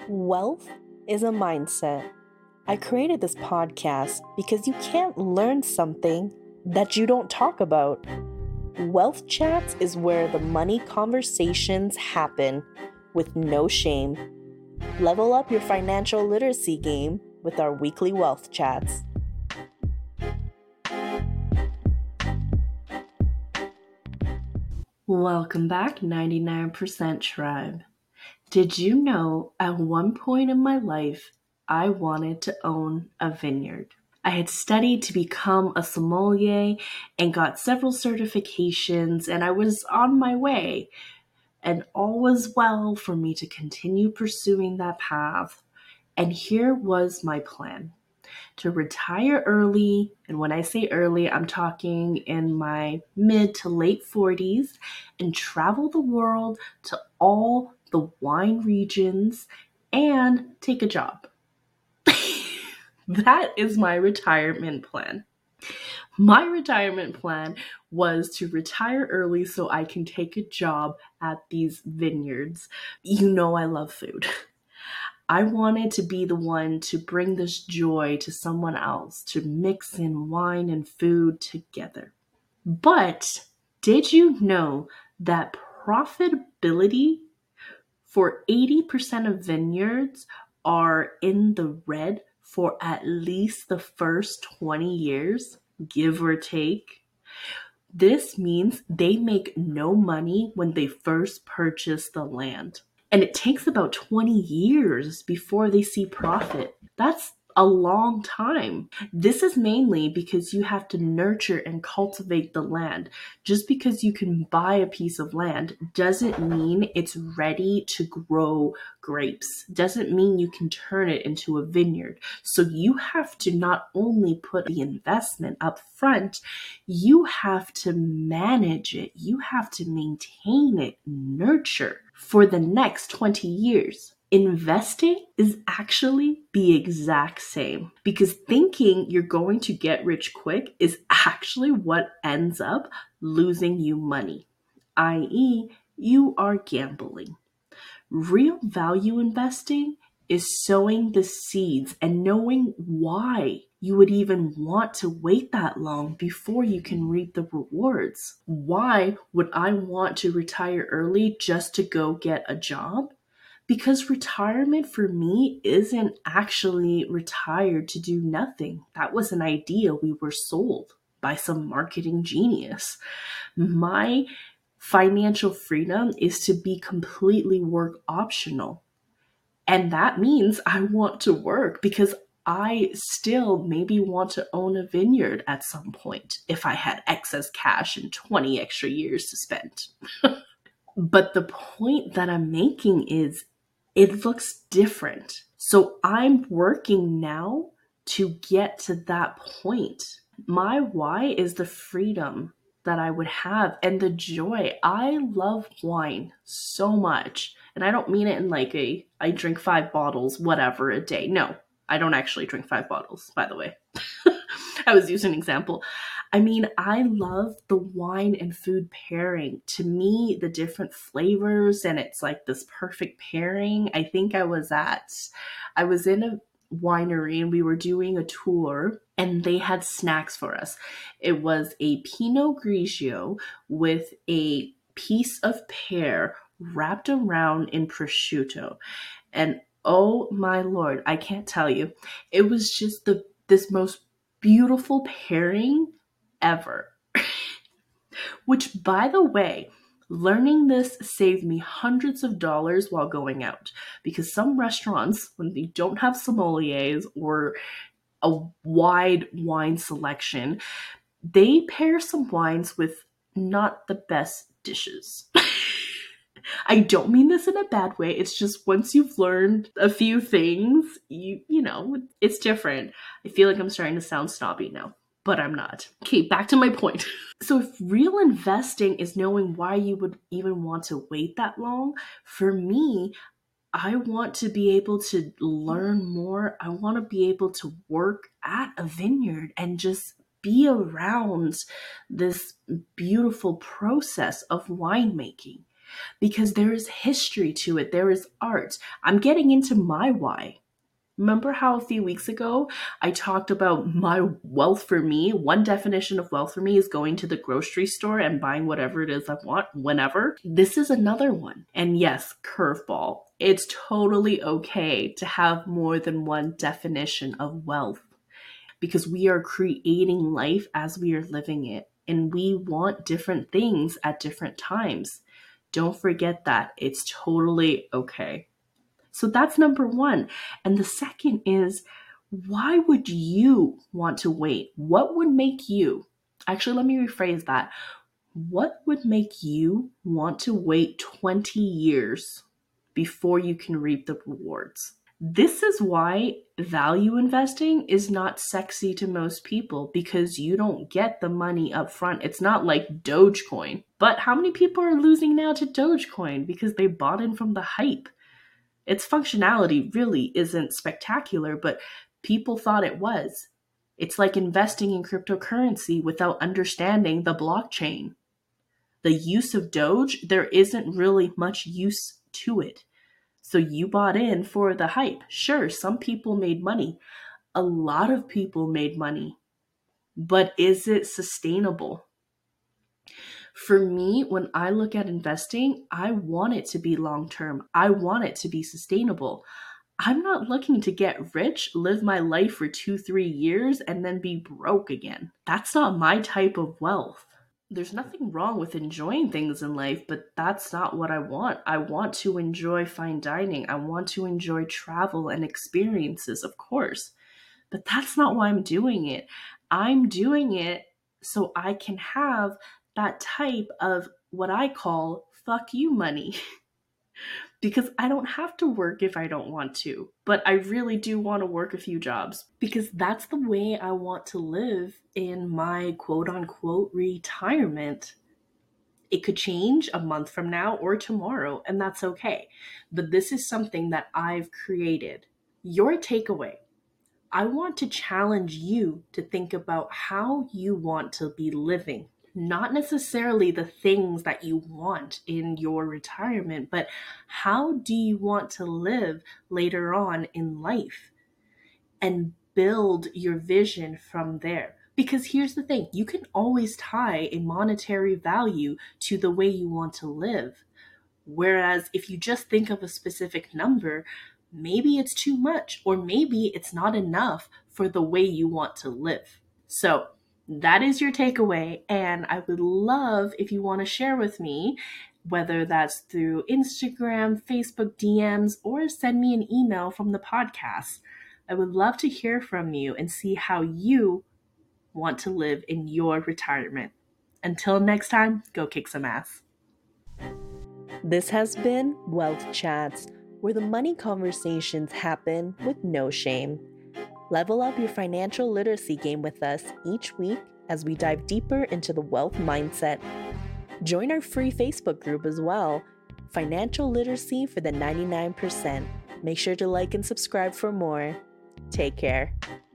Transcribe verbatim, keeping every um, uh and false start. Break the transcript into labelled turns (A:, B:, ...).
A: Wealth is a mindset. I created this podcast because you can't learn something that you don't talk about. Wealth Chats is where the money conversations happen with no shame. Level up your financial literacy game with our weekly Wealth Chats. Welcome back, ninety-nine percent Tribe. Did you know at one point in my life, I wanted to own a vineyard? I had studied to become a sommelier and got several certifications, and I was on my way. And all was well for me to continue pursuing that path. And here was my plan: to retire early. And when I say early, I'm talking in my mid to late forties, and travel the world to all the wine regions and take a job. That is my retirement plan. My retirement plan was to retire early so I can take a job at these vineyards. You know I love food. I wanted to be the one to bring this joy to someone else, to mix in wine and food together. But did you know that profitability for eighty percent of vineyards are in the red for at least the first twenty years, give or take? This means they make no money when they first purchase the land. And it takes about twenty years before they see profit. That's a long time. This is mainly because you have to nurture and cultivate the land. Just because you can buy a piece of land doesn't mean it's ready to grow grapes. Doesn't mean you can turn it into a vineyard. So you have to not only put the investment up front, you have to manage it. You have to maintain it, nurture for the next twenty years. Investing is actually the exact same, because thinking you're going to get rich quick is actually what ends up losing you money, that is, you are gambling. Real value investing is sowing the seeds and knowing why you would even want to wait that long before you can reap the rewards. Why would I want to retire early just to go get a job? Because retirement for me isn't actually retired to do nothing. That was an idea we were sold by some marketing genius. My financial freedom is to be completely work optional. And that means I want to work because I still maybe want to own a vineyard at some point if I had excess cash and twenty extra years to spend. But the point that I'm making is it looks different. So I'm working now to get to that point. My why is the freedom that I would have and the joy. I love wine so much. And I don't mean it in like a, I drink five bottles, whatever, a day. No, I don't actually drink five bottles, by the way. I was using an example. I mean, I love the wine and food pairing. To me, the different flavors, and it's like this perfect pairing. I think I was at, I was in a winery and we were doing a tour and they had snacks for us. It was a Pinot Grigio with a piece of pear wrapped around in prosciutto. And oh my Lord, I can't tell you. It was just the this most beautiful pairing ever. Which, by the way, learning this saved me hundreds of dollars while going out, because some restaurants, when they don't have sommeliers or a wide wine selection, they pair some wines with not the best dishes. I don't mean this in a bad way. It's just once you've learned a few things, you you know, it's different. I feel like I'm starting to sound snobby now, but I'm not. Okay, back to my point. So if real investing is knowing why you would even want to wait that long, for me, I want to be able to learn more. I want to be able to work at a vineyard and just be around this beautiful process of winemaking. because there is history to it. There is art. I'm getting into my why. Remember how a few weeks ago I talked about my wealth for me? One definition of wealth for me is going to the grocery store and buying whatever it is I want whenever. This is another one. And yes, curveball. It's totally okay to have more than one definition of wealth because we are creating life as we are living it. And we want different things at different times. Don't forget that. It's totally okay. So that's number one. And the second is, why would you want to wait? What would make you, actually, let me rephrase that. What would make you want to wait twenty years before you can reap the rewards? This is why value investing is not sexy to most people, because you don't get the money up front. It's not like Dogecoin. But how many people are losing now to Dogecoin because they bought in from the hype? Its functionality really isn't spectacular, but people thought it was. It's like investing in cryptocurrency without understanding the blockchain. The use of Doge, there isn't really much use to it. So you bought in for the hype. Sure, some people made money. A lot of people made money. But is it sustainable? For me, when I look at investing, I want it to be long-term. I want it to be sustainable. I'm not looking to get rich, live my life for two, three years, and then be broke again. That's not my type of wealth. There's nothing wrong with enjoying things in life, but that's not what I want. I want to enjoy fine dining. I want to enjoy travel and experiences, of course. But that's not why I'm doing it. I'm doing it so I can have that type of what I call fuck you money. Because I don't have to work if I don't want to, but I really do want to work a few jobs because that's the way I want to live in my quote unquote retirement. It could change a month from now or tomorrow, and that's okay. But this is something that I've created. Your takeaway. I want to challenge you to think about how you want to be living. Not necessarily the things that you want in your retirement, but how do you want to live later on in life? And build your vision from there. Because here's the thing, you can always tie a monetary value to the way you want to live. Whereas if you just think of a specific number, maybe it's too much, or maybe it's not enough for the way you want to live. So that is your takeaway, and I would love if you want to share with me, whether that's through Instagram, Facebook D Ms, or send me an email from the podcast. I would love to hear from you and see how you want to live in your retirement. Until next time, go kick some ass.
B: This has been Wealth Chats, where the money conversations happen with no shame. Level up your financial literacy game with us each week as we dive deeper into the wealth mindset. Join our free Facebook group as well, Financial Literacy for the ninety-nine percent. Make sure to like and subscribe for more. Take care.